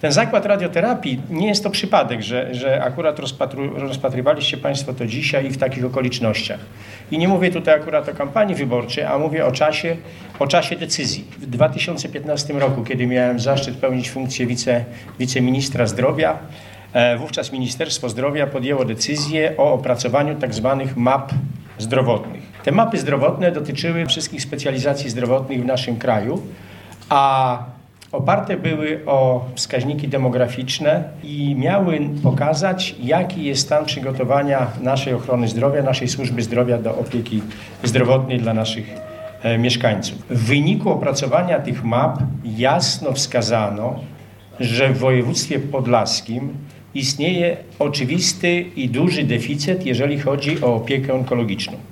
Ten zakład radioterapii nie jest to przypadek, że akurat rozpatrywaliście Państwo to dzisiaj i w takich okolicznościach. I nie mówię tutaj akurat o kampanii wyborczej, a mówię o czasie decyzji. W 2015 roku, kiedy miałem zaszczyt pełnić funkcję wiceministra zdrowia, wówczas Ministerstwo Zdrowia podjęło decyzję o opracowaniu tzw. map zdrowotnych. Te mapy zdrowotne dotyczyły wszystkich specjalizacji zdrowotnych w naszym kraju, a oparte były o wskaźniki demograficzne i miały pokazać, jaki jest stan przygotowania naszej ochrony zdrowia, naszej służby zdrowia do opieki zdrowotnej dla naszych mieszkańców. W wyniku opracowania tych map jasno wskazano, że w województwie podlaskim istnieje oczywisty i duży deficyt, jeżeli chodzi o opiekę onkologiczną.